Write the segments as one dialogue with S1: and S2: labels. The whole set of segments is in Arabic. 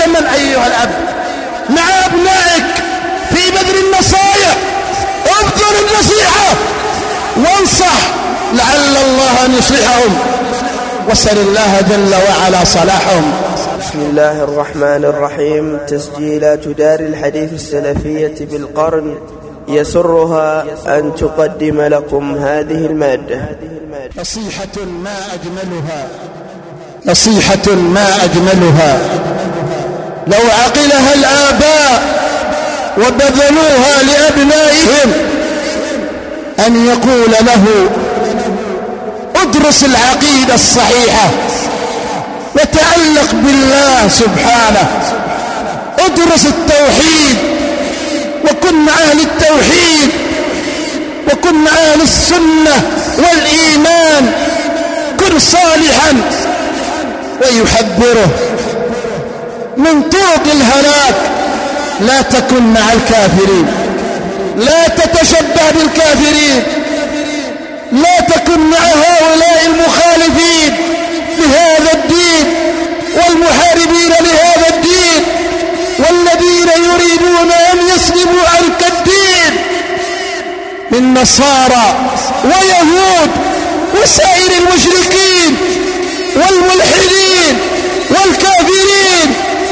S1: تمن أيها الأب مع أبنائك في بذل النصائح، ابذل النصيحة وانصح لعل الله أن يصلحهم، واسأل الله جل وعلا صلاحهم.
S2: بسم الله الرحمن الرحيم. تسجيلات دار الحديث السلفية بالقرن يسرها أن تقدم لكم هذه المادة.
S1: نصيحة ما أجملها، نصيحة ما أجملها لو عقلها الآباء وبذلوها لأبنائهم، أن يقول له ادرس العقيدة الصحيحة وتعلق بالله سبحانه، ادرس التوحيد وكن مع أهل التوحيد وكن مع أهل السنة والإيمان، كن صالحا، ويحذره من طرق الهلاك. لا تكن مع الكافرين، لا تتشبه بالكافرين، لا تكن مع هؤلاء المخالفين لهذا الدين والمحاربين لهذا الدين والذين يريدون أن يسلبوا عنك الدين من نصارى ويهود وسائر المشركين والملحدين والكافرين.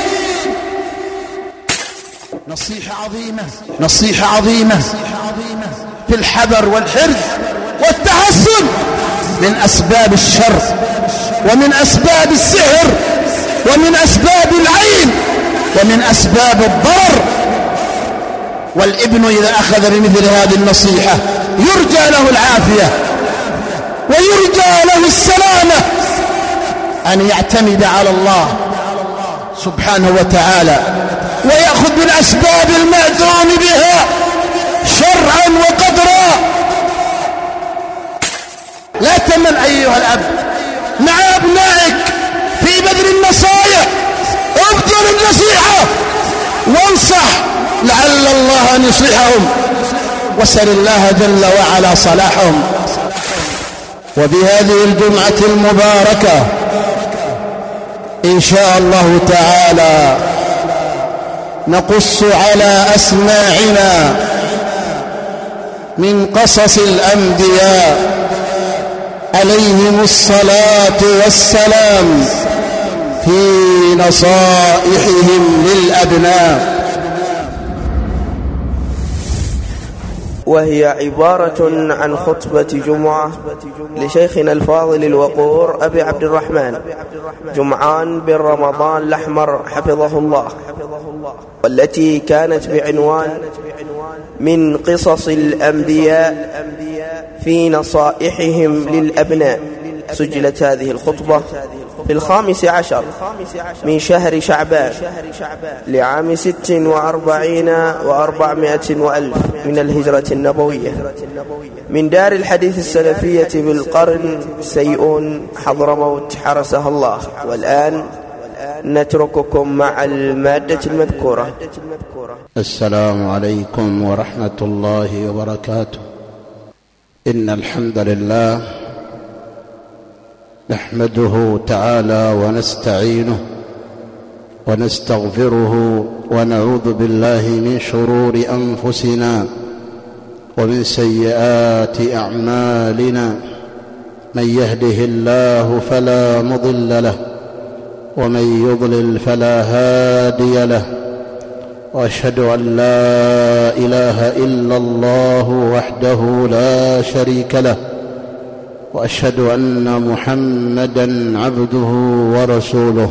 S1: نصيحة عظيمة، نصيحة عظيمة في الحذر والحرص والتحسن من أسباب الشر ومن أسباب السحر ومن أسباب العين ومن أسباب الضرر. والابن إذا أخذ بمثل هذه النصيحة يرجى له العافية ويرجى له السلامة، أن يعتمد على الله سبحانه وتعالى ويأخذ بالأسباب المأذون بها شرعا وقدرا. لا تمن أيها الأب مع أبنائك في بذل النصائح، ابذل النصيحة وانصح لعل الله أن يصلحهم، واسأل الله جل وعلا صلاحهم. وبهذه الجمعة المباركة إن شاء الله تعالى نقص على أسماعنا من قصص الأنبياء عليهم الصلاة والسلام في نصائحهم للأبناء،
S2: وهي عبارة عن خطبة جمعة لشيخنا الفاضل الوقور أبي عبد الرحمن جمعان بن رمضان الأحمر حفظه الله، والتي كانت بعنوان من قصص الأنبياء في نصائحهم للأبناء. سجلت هذه الخطبة في 15 من شهر شعبان لعام 46 و400 وألف من الهجرة النبوية من دار الحديث السلفية بالقرن سيئون حضرموت حرسها الله. والآن نترككم مع المادة المذكورة.
S3: السلام عليكم ورحمة الله وبركاته. إن الحمد لله نحمده تعالى ونستعينه ونستغفره ونعوذ بالله من شرور أنفسنا ومن سيئات أعمالنا. من يهده الله فلا مضل له ومن يضلل فلا هادي له، وأشهد أن لا إله إلا الله وحده لا شريك له، وأشهد أن محمدًا عبده ورسوله.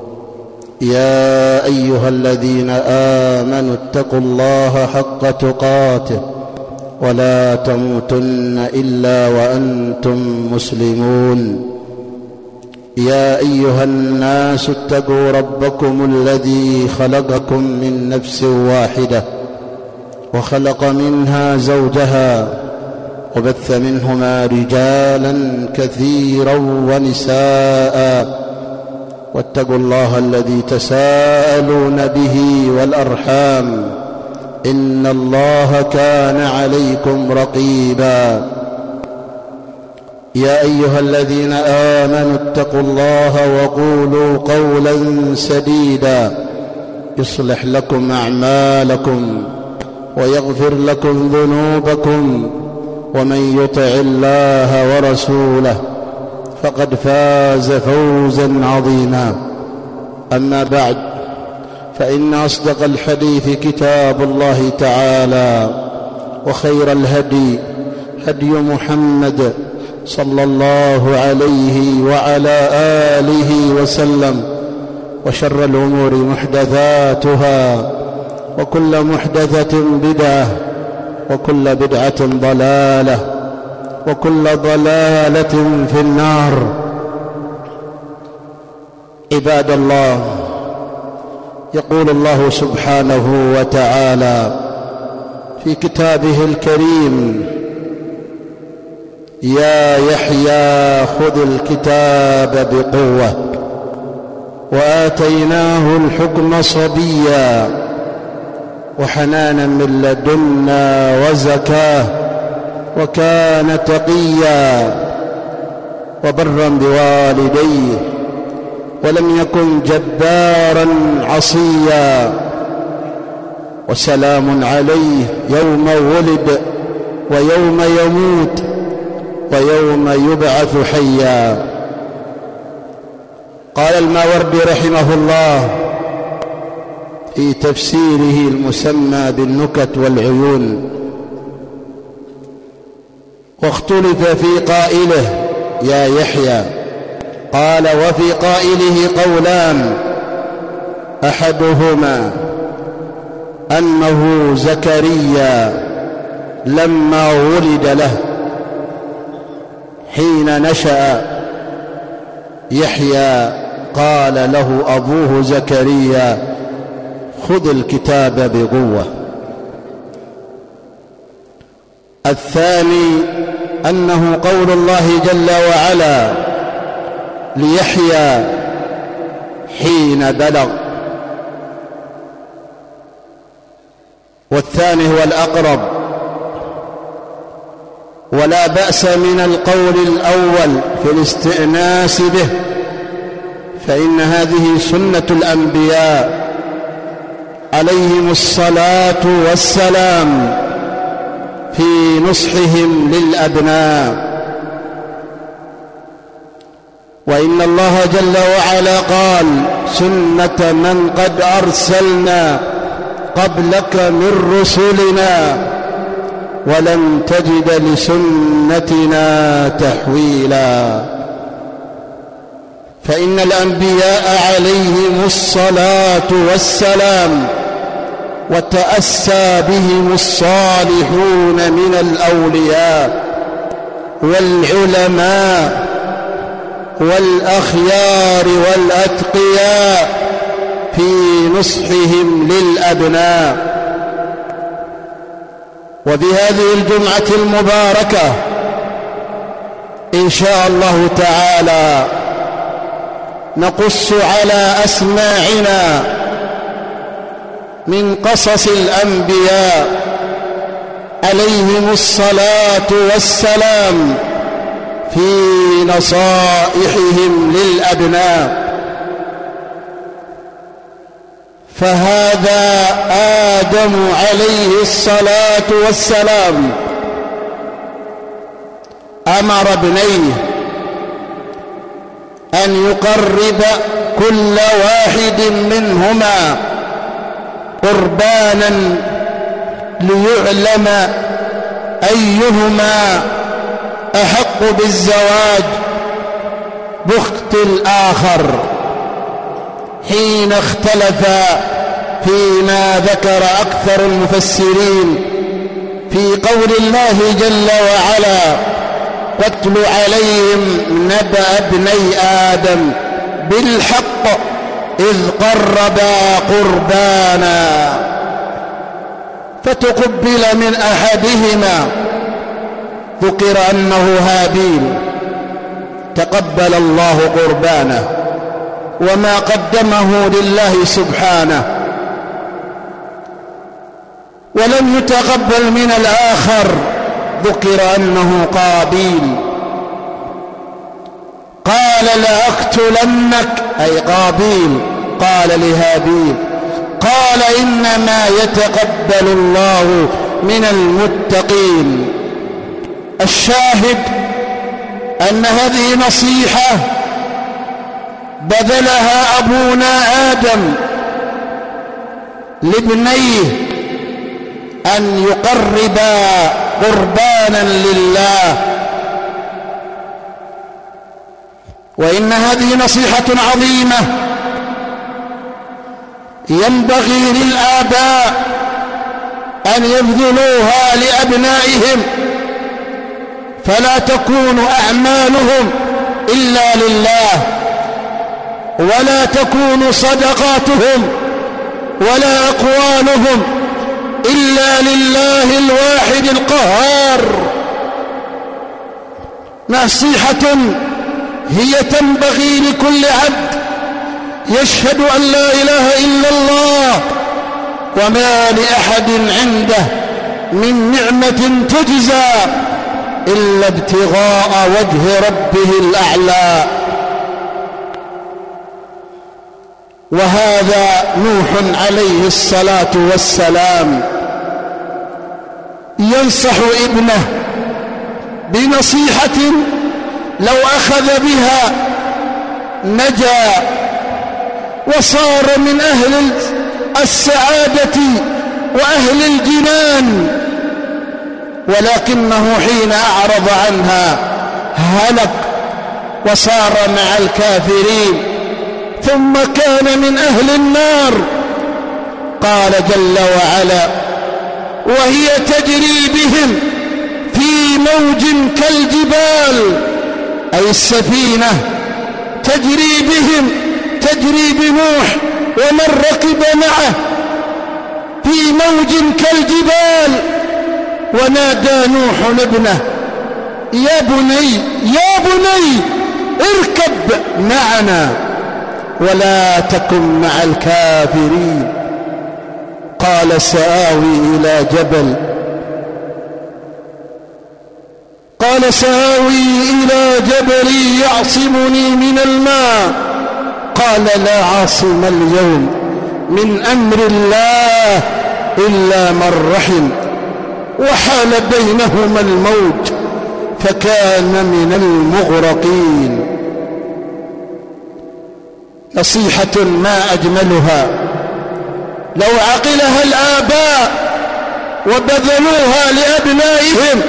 S3: يا أيها الذين آمنوا اتقوا الله حق تقاته ولا تموتن إلا وأنتم مسلمون. يا أيها الناس اتقوا ربكم الذي خلقكم من نفس واحدة وخلق منها زوجها وبث منهما رجالا كثيرا ونساء، واتقوا الله الذي تساءلون به والأرحام إن الله كان عليكم رقيبا. يا أيها الذين آمنوا اتقوا الله وقولوا قولا سديدا يصلح لكم أعمالكم ويغفر لكم ذنوبكم، ومن يطع الله ورسوله فقد فاز فوزا عظيما. أما بعد، فإن أصدق الحديث كتاب الله تعالى، وخير الهدي هدي محمد صلى الله عليه وعلى آله وسلم، وشر الأمور محدثاتها، وكل محدثة بدعة، وكل بدعة ضلالة، وكل ضلالة في النار. عباد الله، يقول الله سبحانه وتعالى في كتابه الكريم: يا يحيى خذ الكتاب بقوة وآتيناه الحكم صبيا وحنانا من لدنا وزكاه وكان تقيا وبرا بوالديه ولم يكن جبارا عصيا، وسلام عليه يوم ولد ويوم يموت ويوم يبعث حيا. قال الماوردي رحمه الله في تفسيره المسمى بالنكت والعيون: واختلف في قائله يا يحيى، قال: وفي قائله قولان، أحدهما أنه زكريا لما ولد له حين نشأ يحيى قال له أبوه زكريا: خذ الكتاب بقوة. الثاني أنه قول الله جل وعلا ليحيى حين بلغ. والثاني هو الأقرب، ولا بأس من القول الأول في الاستئناس به، فإن هذه سنة الأنبياء عليهم الصلاة والسلام في نصحهم للأبناء. وإن الله جل وعلا قال: سنة من قد أرسلنا قبلك من رسلنا ولن تجد لسنتنا تحويلا. فإن الأنبياء عليهم الصلاة والسلام وتأسى بهم الصالحون من الأولياء والعلماء والأخيار والأتقياء في نصحهم للأبناء. وفي هذه الجمعة المباركة إن شاء الله تعالى نقص على أسماعنا من قصص الأنبياء عليهم الصلاة والسلام في نصائحهم للأبناء. فهذا آدم عليه الصلاة والسلام أمر ابنيه أن يقرب كل واحد منهما قربانا ليعلم أيهما أحق بالزواج باخت الآخر، حين اختلف فيما ذكر أكثر المفسرين في قول الله جل وعلا: واتل عليهم نبأ ابني آدم بالحق إذ قربا قربانا فتقبل من أحدهما، ذكر أنه هابيل، تقبل الله قربانه وما قدمه لله سبحانه، ولم يتقبل من الآخر، ذكر أنه قابيل. قال لأقتلنك أي قابيل، قال لهابيل قال إنما يتقبل الله من المتقين. الشاهد أن هذه نصيحة بذلها أبونا آدم لابنيه أن يقربا قربانا لله، وإن هذه نصيحة عظيمة ينبغي للآباء أن يبذلوها لأبنائهم، فلا تكون أعمالهم إلا لله، ولا تكون صدقاتهم ولا أقوالهم إلا لله الواحد القهار. نصيحة هي تنبغي لكل عبد يشهد أن لا إله إلا الله وما لأحد عنده من نعمة تجزى إلا ابتغاء وجه ربه الأعلى. وهذا نوح عليه الصلاة والسلام ينصح ابنه بنصيحة لو أخذ بها نجا وصار من أهل السعادة وأهل الجنان، ولكنه حين أعرض عنها هلك وصار مع الكافرين ثم كان من أهل النار. قال جل وعلا: وهي تجري بهم في موج كالجبال، أي السفينة تجري بهم، تجري بنوح ومن ركب معه في موج كالجبال. ونادى نوح ابنه: يا بني يا بني اركب معنا ولا تكن مع الكافرين. قال: سآوي إلى جبل، قال: سآوي إلى جبل يعصمني من الماء. قال: لا عاصم اليوم من أمر الله إلا من رحم، وحال بينهما الموج فكان من المغرقين. نصيحة ما أجملها لو عقلها الآباء وبذلوها لأبنائهم،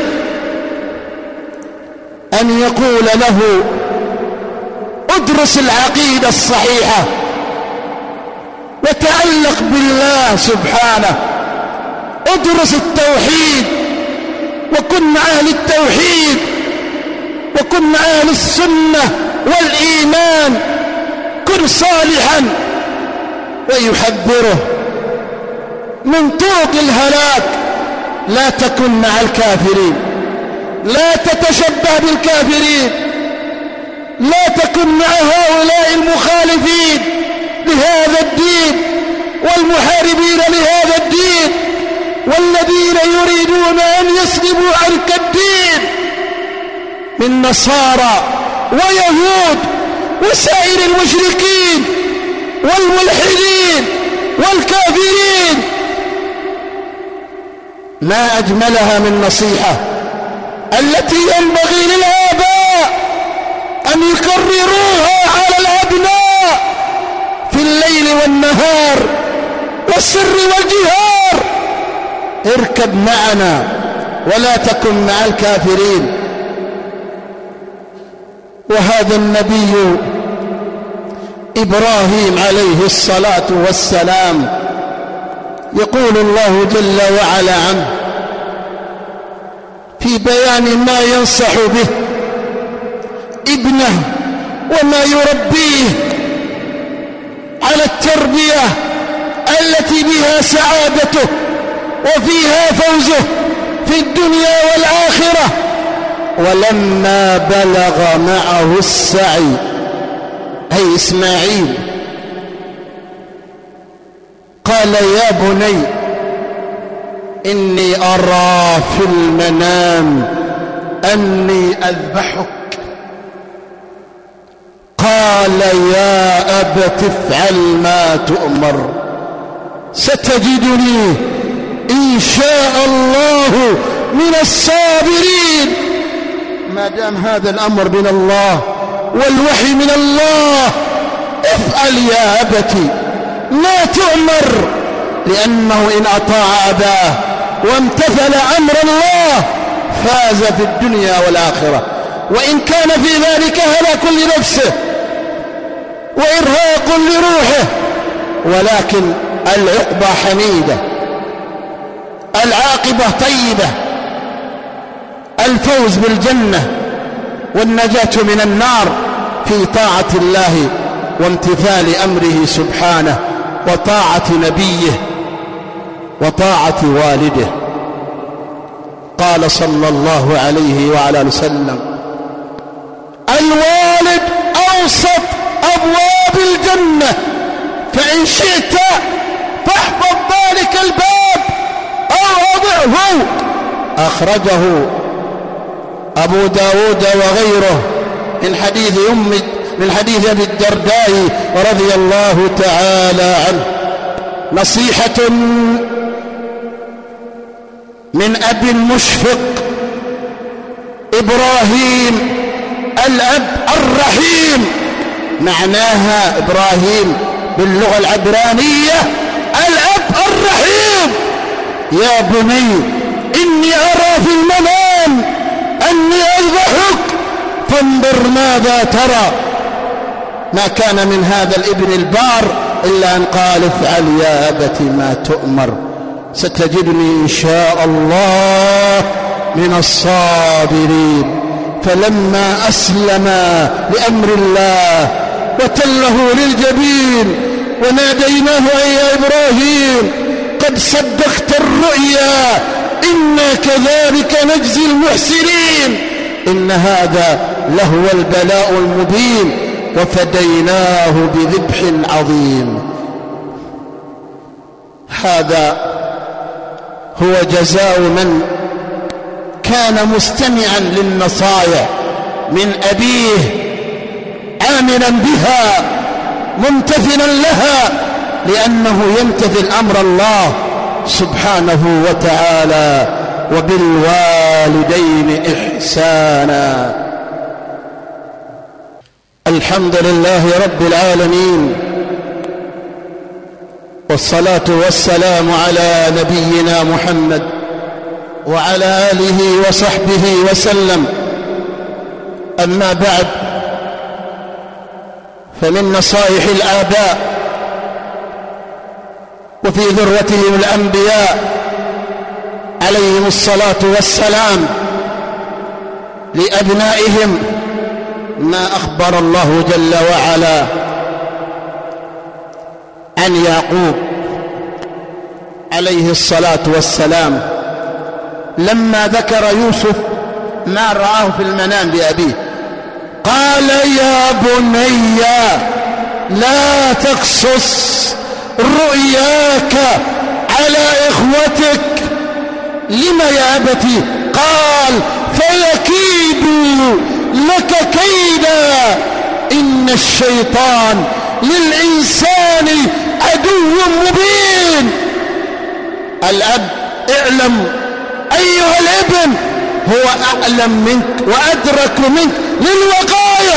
S3: أن يقول له: ادرس العقيدة الصحيحة وتعلق بالله سبحانه، ادرس التوحيد وكن مع أهل التوحيد وكن مع أهل السنة والإيمان، كن صالحا. ويحذره من طرق الهلاك: لا تكن مع الكافرين، لا تتشبه بالكافرين، لا تكن مع هؤلاء المخالفين لهذا الدين والمحاربين لهذا الدين والذين يريدون أن يسلبوا عنك الدين من نصارى ويهود وسائر المشركين والملحدين والكافرين. ما أجملها من نصيحة التي ينبغي للآباء أن يكرروها على الأبناء في الليل والنهار والسر والجهار: اركب معنا ولا تكن مع الكافرين. وهذا النبي إبراهيم عليه الصلاة والسلام يقول الله جل وعلا عنه في بيان ما ينصح به ابنه وما يربيه على التربية التي بها سعادته وفيها فوزه في الدنيا والآخرة: ولما بلغ معه السعي، أي إسماعيل، قال: يا بني إني أرى في المنام أني أذبحك. قال: يا أبت افعل ما تؤمر ستجدني إن شاء الله من الصابرين. ما دام هذا الأمر من الله والوحي من الله، افعل يا أبتي ما تؤمر، لأنه إن أطاع أباه وامتثل أمر الله فاز في الدنيا والآخرة، وإن كان في ذلك هلاك لنفسه وإرهاق لروحه، ولكن العقبى حميدة، العاقبة طيبة، الفوز بالجنة والنجاة من النار في طاعة الله وامتثال أمره سبحانه وطاعة نبيه وطاعة والده. قال صلى الله عليه وعلى آله وسلم: الوالد أوسط أبواب الجنة، فإن شئت فاحفظ ذلك الباب أو أضعه. أخرجه أبو داود وغيره من حديث أبي الدرداء رضي الله تعالى عنه. نصيحة من أبي المشفق إبراهيم الأب الرحيم، معناها إبراهيم باللغة العبرانية الأب الرحيم. يا بني إني أرى في المنام أني أذبحك فانظر ماذا ترى. ما كان من هذا الابن البار إلا أن قال: افعل يا أبت ما تؤمر، ستجدني إن شاء الله من الصابرين. فلما أسلم لأمر الله وتله للجبين وناديناه: أي يا إبراهيم قد صدقت الرؤيا، إنا كذلك نجزي المحسنين، إن هذا لهو البلاء المبين، وفديناه بذبح عظيم. هذا هو جزاء من كان مستمعا للنصايح من أبيه، آمنا بها ممتثلا لها، لأنه يمتثل أمر الله سبحانه وتعالى: وبالوالدين إحسانا. الحمد لله رب العالمين، والصلاة والسلام على نبينا محمد وعلى آله وصحبه وسلم. أما بعد، فمن نصائح الآباء وفي ذروتهم الأنبياء عليهم الصلاة والسلام لأبنائهم ما أخبر الله جل وعلا عن يعقوب عليه الصلاة والسلام لما ذكر يوسف ما رآه في المنام بأبيه. قال: يا بني لا تقصص رؤياك على إخوتك. لم يا أبتي؟ قال: فيكيدوا لك كيدا، إن الشيطان للإنسان عدو مبين. الأب اعلم أيها الابن هو أعلم منك وأدرك منك للوقائع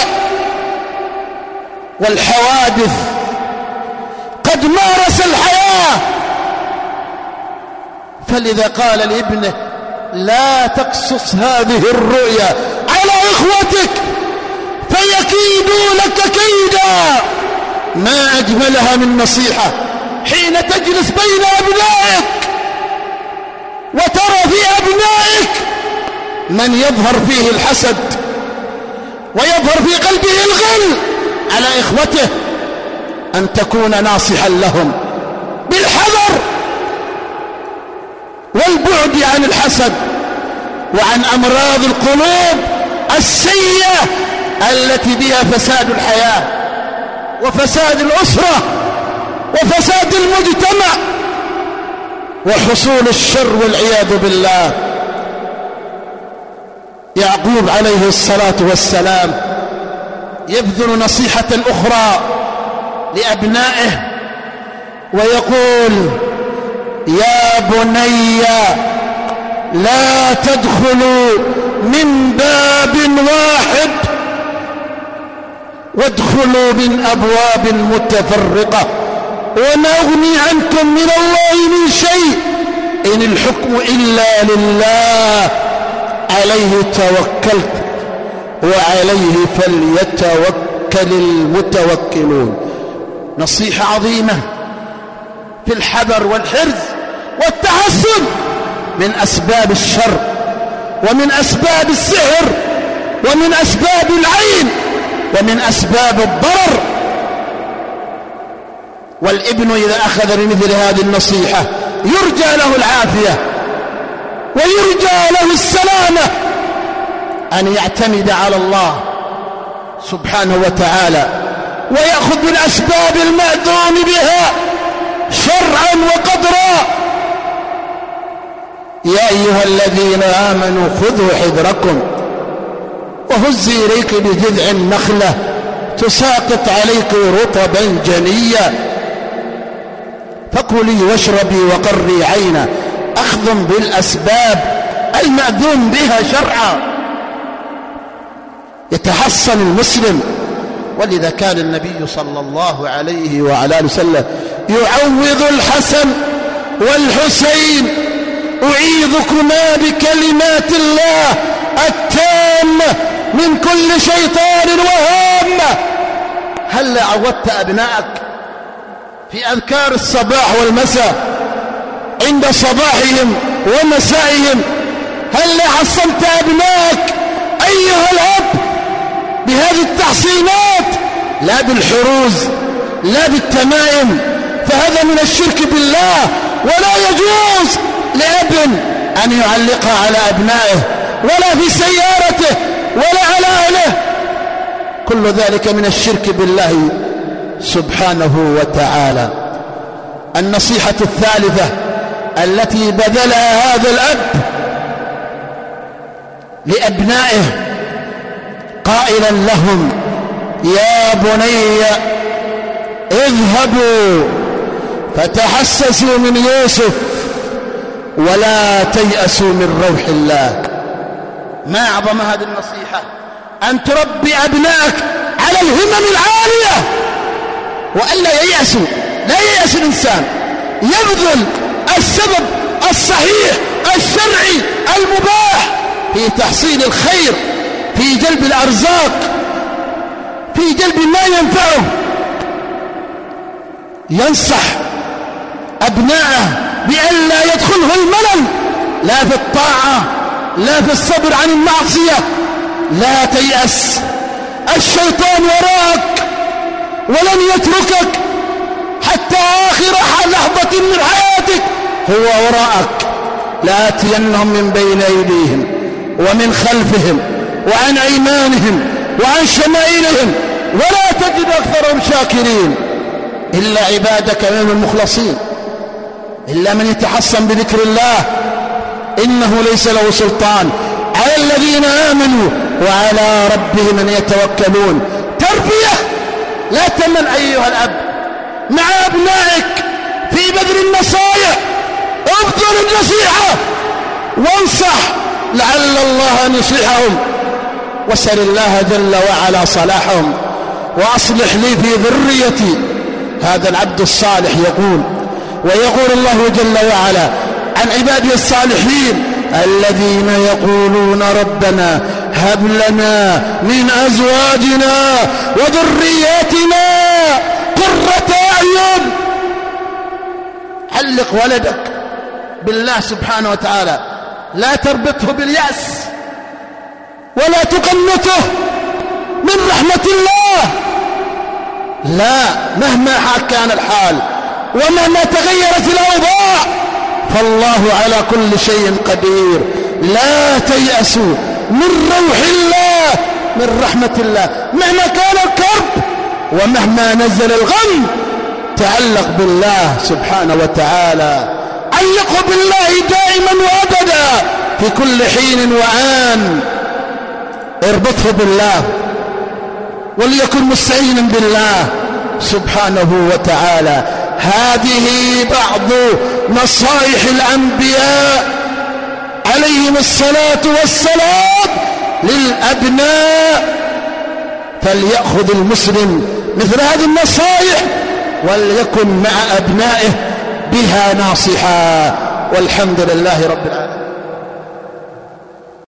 S3: والحوادث، قد مارس الحياة، فلذا قال لابنه: لا تقصص هذه الرؤيا على إخوتك فيكيدوا لك كيدا. ما أجملها من نصيحة حين تجلس بين أبنائك وترى في أبنائك من يظهر فيه الحسد ويظهر في قلبه الغل على إخوته، أن تكون ناصحا لهم بالحذر والبعد عن الحسد وعن أمراض القلوب السيئة التي بها فساد الحياة وفساد الأسرة وفساد المجتمع وحصول الشر والعياذ بالله. يعقوب عليه الصلاة والسلام يبذل نصيحة أخرى لأبنائه ويقول: يا بني لا تدخلوا من باب واحد وادخلوا من أبواب متفرقة وما أغني عنكم من الله من شيء إن الحكم إلا لله عليه توكلت وعليه فليتوكل المتوكلون. نصيحة عظيمة في الحذر والحرز والتحسن من أسباب الشر ومن أسباب السحر ومن أسباب العين ومن أسباب الضرر. والابن إذا أخذ بمثل هذه النصيحة يرجى له العافية ويرجى له السلامة، أن يعتمد على الله سبحانه وتعالى ويأخذ بالأسباب المأذون بها شرعا وقدرا. يا أيها الذين آمنوا خذوا حذركم وهزي إليك بجذع النخلة تساقط عليك رطبا جنيا فكلي واشربي وقري عينا، أخذ بالأسباب المأذون بها شرعا يتحصن المسلم. ولذا كان النبي صلى الله عليه وعلى آله وسلم يعوض الحسن والحسين: أعيذكما بكلمات الله التامة من كل شيطان وهامة. هل عودت أبنائك في أذكار الصباح والمساء عند صباحهم ومسائهم؟ هل حصنت أبنائك أيها الأب بهذه التحصينات؟ لا بالحروز لا بالتمائم، فهذا من الشرك بالله، ولا يجوز لأب أن يعلقها على أبنائه ولا في سيارته ولا على أهله، كل ذلك من الشرك بالله سبحانه وتعالى. النصيحة الثالثة التي بذلها هذا الأب لأبنائه قائلا لهم: يا بني اذهبوا فتحسسوا من يوسف ولا تيأسوا من روح الله. ما أعظم هذه النصيحة، أن تربي أبنائك على الهمم العالية وألا ييأسوا. لا ييأس الإنسان، يبذل السبب الصحيح الشرعي المباح في تحصيل الخير، في جلب الأرزاق، في جلب ما ينفعه. ينصح أبنائه بأن لا يدخله الملل، لا في الطاعة لا في الصبر عن المعصية. لا تيأس، الشيطان وراءك ولن يتركك حتى آخر لحظة من حياتك، هو وراءك. لآتينهم من بين أيديهم ومن خلفهم وعن أيمانهم وعن شمائلهم ولا تجد أكثرهم شاكرين إلا عبادك منهم المخلصين، إلا من يتحصن بذكر الله، إنه ليس له سلطان على الذين آمنوا وعلى ربهم من يتوكلون. تربية، لا تمن أيها الأب مع أبنائك في بذل النصائح، ابذل النصيحة وانصح لعل الله أن يصلحهم، واسأل الله جل وعلا صلاحهم. وأصلح لي في ذريتي. هذا العبد الصالح يقول، ويقول الله جل وعلا عن عباده الصالحين الذين يقولون ربنا هب لنا من أزواجنا وذرياتنا قرة أعين. علق ولدك بالله سبحانه وتعالى، لا تربطه باليأس ولا تقنطه من رحمة الله. لا، مهما كان الحال ومهما تغيرت الأوضاع فالله على كل شيء قدير. لا تيأسوا من روح الله، من رحمة الله، مهما كان الكرب ومهما نزل الغم. تعلق بالله سبحانه وتعالى، علقه بالله دائما وأبدا في كل حين وآن. اربطه بالله وليكن مستعينا بالله سبحانه وتعالى. هذه بعض نصائح الأنبياء عليهم الصلاة والسلام للأبناء، فليأخذ المسلم مثل هذه النصائح وليكن مع أبنائه بها ناصحا، والحمد لله رب العالمين.